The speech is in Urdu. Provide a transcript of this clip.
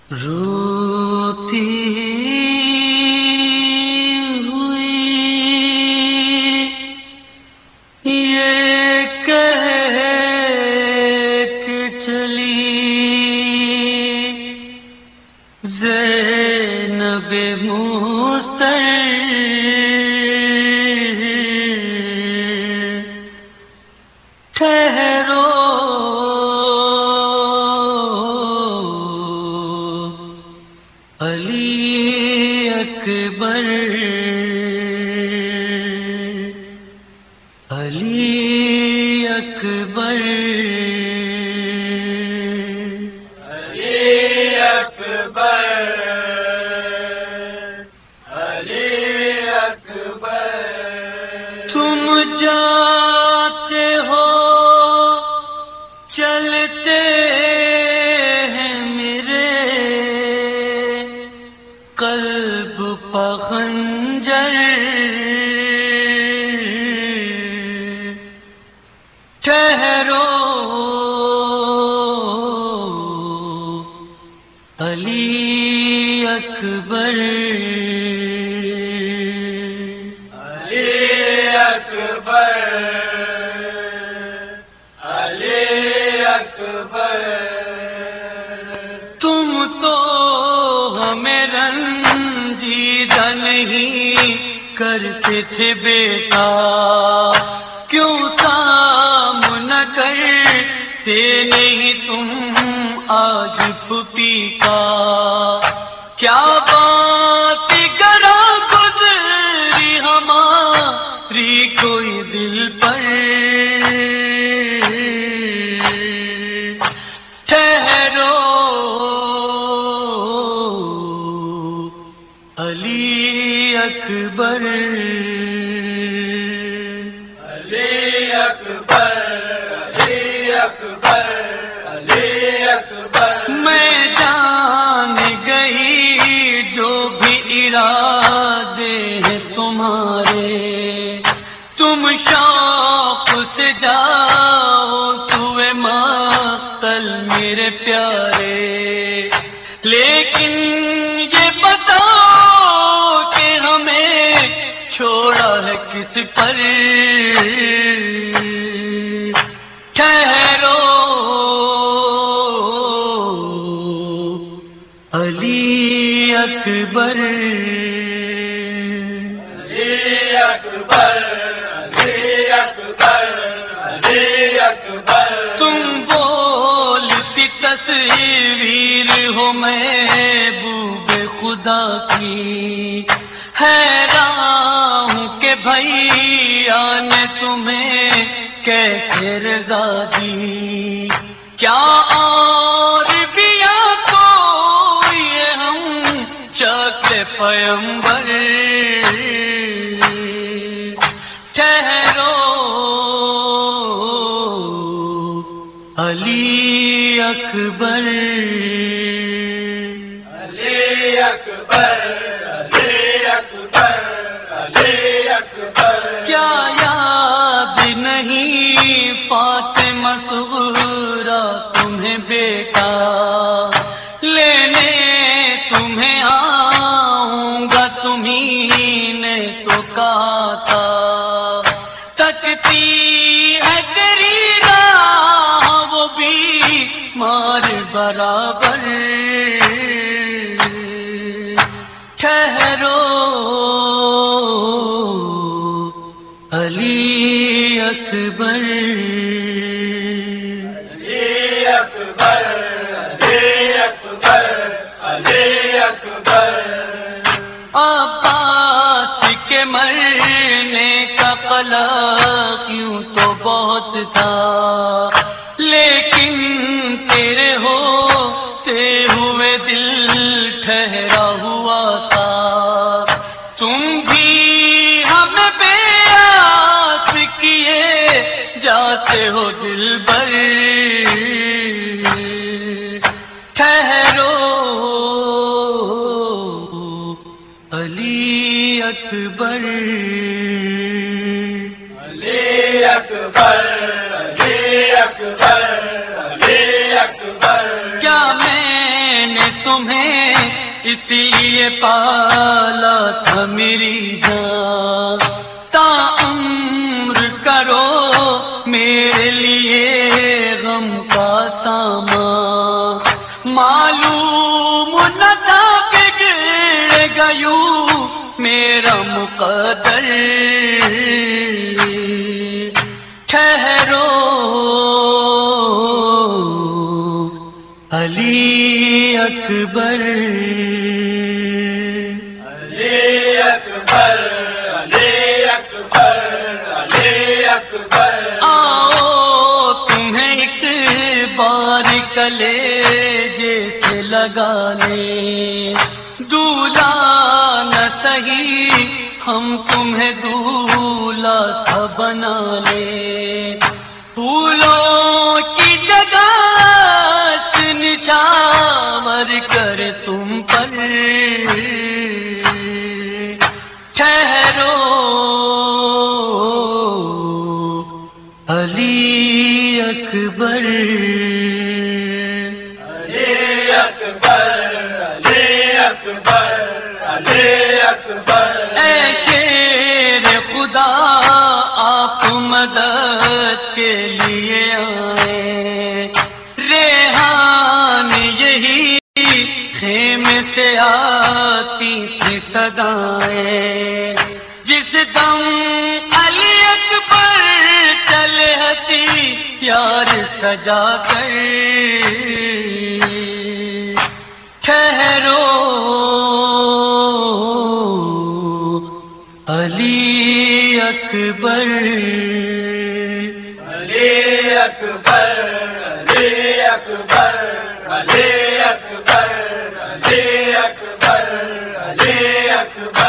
روتی ہوئی یہ کہہ کے چلی زینب مستر ٹھہرو علی اکبر علی اکبر علی اکبر علی اکبر تم جاتے ہو چلتے ہیں میرے قلب پہ خنجر ٹھہرو علی اکبر علی اکبر علی اکبر تم تو ہمیں رنجیدہ نہیں کرتے تھے بیٹا کیوں سامنا کرتے نہیں تم آج پھوپھی کا کیا بات کرا گزری ہماری کوئی دل پر ٹھہرو علی اکبر علی اکبر علی اکبر علی اکبر میں جان گئی جو بھی ارادے ہیں تمہارے تم شوق سے جاؤ سوئے مقتل میرے پیارے لیکن یہ بتاؤ کہ ہمیں چھوڑا ہے کس پر ٹھہرو علی اکبر علی اکبر علی اکبر علی اکبر تم بولتی تصویر ہو محبوب خدا کی حیران ہوں کہ بھیا نے تمہیں کیسے رضا دی کیا اور بھی کو یہ ہم شکل پیمبر ٹھہرو علی اکبر علی اکبر علی اکبر علی اکبر کیا یاد نہیں فاطمہ صغرا تمہیں بیٹا لینے تمہیں آؤں گا تمہیں نے تو کہا تھا تکتی ہے تیری راہ وہ بھی مار برابر ٹھہرو علی اکبر علی اکبر علی اکبر علی اکبر عباس کے مرنے کا قلق یوں تو بہت تھا لیکن تیرے ہوتے ہوئے دل ٹھہرا ہوا تھا تم بھی ہمیں بے آس کیے جاتے ہو دلبر ٹھہرو علی اکبر علی اکبر علی اکبر علی اکبر کیا میں نے نے تمہیں اس لیے پالا تھا میری جان، تا عمر کرو میرے لیے غم کا سامان، معلوم نہ تھا کہ گر گیوں میرا مقدر، ٹھہرو علی اکبر، علی اکبر، علی اکبر، علی اکبر، آؤ تمہیں ایک بار کلیجے سے لگا لیں، دولہا نہ سہی ہم تمہیں دولہا سا بنا لیں، پھولوں کی جگہ نچھاور کر تم پر، ٹھہرو علی اکبر، علی اکبر، علی اکبر، علی اکبر، اے شیر خدا آپ مدد کے لیے آئے، ریحان یہی خیمے سے آتی تھی صدائیں، جس دم علی اکبر چلے ہتھیار سجا کر، ٹھہرو علی اکبر، علی اکبر، علی اکبر، علی اکبر، علی اکبر، علی اکبر،